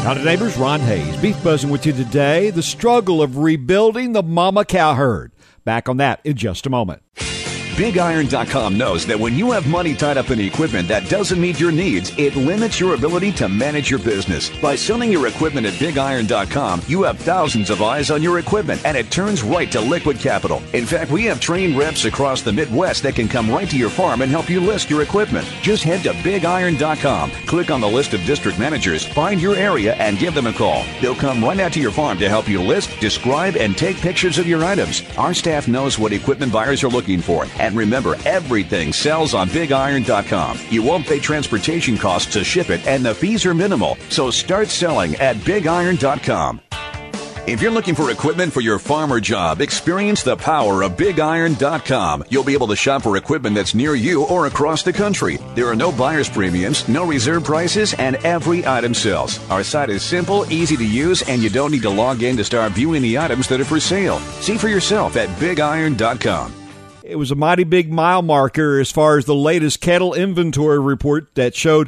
Howdy, neighbors. Ron Hayes, Beef Buzzing with you today. The struggle of rebuilding the mama cow herd. Back on that in just a moment. BigIron.com knows that when you have money tied up in equipment that doesn't meet your needs, it limits your ability to manage your business. By selling your equipment at BigIron.com, you have thousands of eyes on your equipment, and it turns right to liquid capital. In fact, we have trained reps across the Midwest that can come right to your farm and help you list your equipment. Just head to BigIron.com, click on the list of district managers, find your area, and give them a call. They'll come right out to your farm to help you list, describe, and take pictures of your items. Our staff knows what equipment buyers are looking for. And remember, everything sells on BigIron.com. You won't pay transportation costs to ship it, and the fees are minimal. So start selling at BigIron.com. If you're looking for equipment for your farm or job, experience the power of BigIron.com. You'll be able to shop for equipment that's near you or across the country. There are no buyer's premiums, no reserve prices, and every item sells. Our site is simple, easy to use, and you don't need to log in to start viewing the items that are for sale. See for yourself at BigIron.com. It was a mighty big mile marker as far as the latest cattle inventory report that showed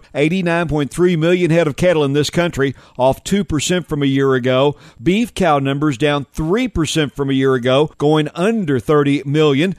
89.3 million head of cattle in this country, off 2% from a year ago. Beef cow numbers down 3% from a year ago, going under 30 million,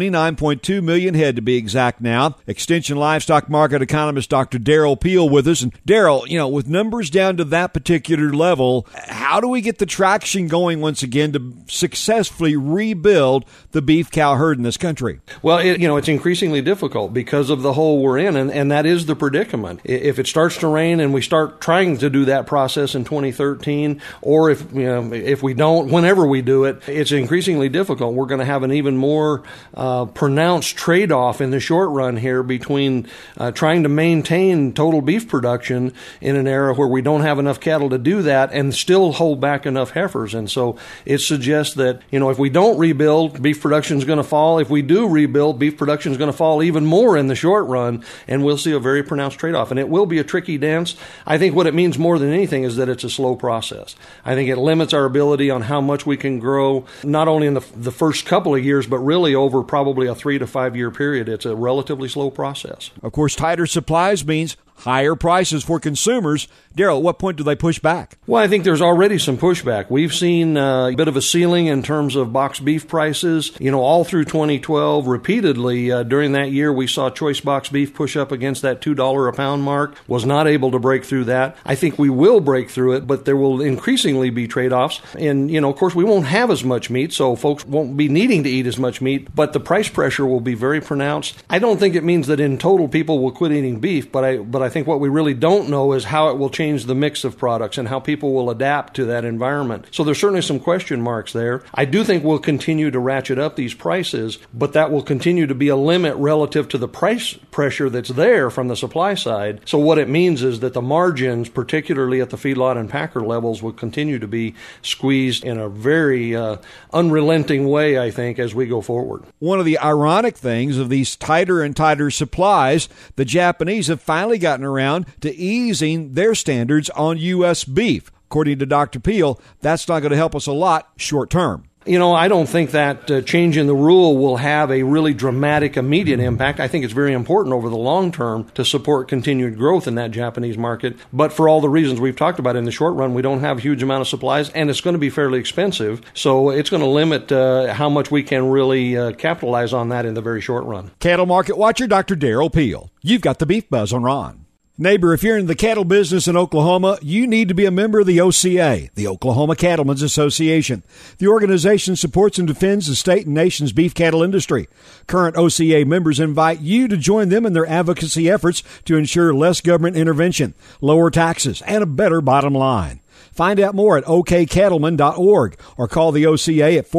29.2 million head to be exact now. Extension livestock market economist Dr. Darrell Peel with us. And Darrell, with numbers down to that particular level, how do we get the traction going once again to successfully rebuild the beef cow herd in this country? Well, it's increasingly difficult because of the hole we're in, and that is the predicament. If it starts to rain and we start trying to do that process in 2013, or if we don't, whenever we do it, it's increasingly difficult. We're going to have an even more pronounced trade-off in the short run here between trying to maintain total beef production in an era where we don't have enough cattle to do that and still hold back enough heifers. And so it suggests that, if we don't rebuild, beef production is going to fall. If we do rebuild, beef production is going to fall even more in the short run, and we'll see a very pronounced trade-off. And it will be a tricky dance. I think what it means more than anything is that it's a slow process. I think it limits our ability on how much we can grow, not only in the first couple of years, but really over probably a 3 to 5 year period. It's a relatively slow process. Of course, tighter supplies means higher prices for consumers. Darrell, at what point do they push back? Well, I think there's already some pushback. We've seen a bit of a ceiling in terms of boxed beef prices. All through 2012, repeatedly during that year, we saw choice boxed beef push up against that $2 a pound mark, was not able to break through that. I think we will break through it, but there will increasingly be trade-offs. And, of course, we won't have as much meat, so folks won't be needing to eat as much meat, but the price pressure will be very pronounced. I don't think it means that in total people will quit eating beef, but I think what we really don't know is how it will change the mix of products and how people will adapt to that environment. So there's certainly some question marks there. I do think we'll continue to ratchet up these prices, but that will continue to be a limit relative to the price pressure that's there from the supply side. So what it means is that the margins, particularly at the feedlot and packer levels, will continue to be squeezed in a very unrelenting way, I think, as we go forward. One of the ironic things of these tighter and tighter supplies, the Japanese have finally gotten around to easing their standards on U.S. beef. According to Dr. Peel, that's not going to help us a lot short term. I don't think that change in the rule will have a really dramatic immediate impact. I think it's very important over the long term to support continued growth in that Japanese market. But for all the reasons we've talked about in the short run, we don't have a huge amount of supplies, and it's going to be fairly expensive. So it's going to limit how much we can really capitalize on that in the very short run. Cattle market watcher Dr. Darrell Peel. You've got the Beef Buzz on Ron. Neighbor, if you're in the cattle business in Oklahoma, you need to be a member of the OCA, the Oklahoma Cattlemen's Association. The organization supports and defends the state and nation's beef cattle industry. Current OCA members invite you to join them in their advocacy efforts to ensure less government intervention, lower taxes, and a better bottom line. Find out more at okcattleman.org or call the OCA at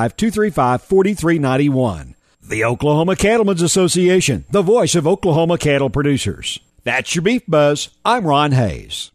405-235-4391. The Oklahoma Cattlemen's Association, the voice of Oklahoma cattle producers. That's your Beef Buzz. I'm Ron Hayes.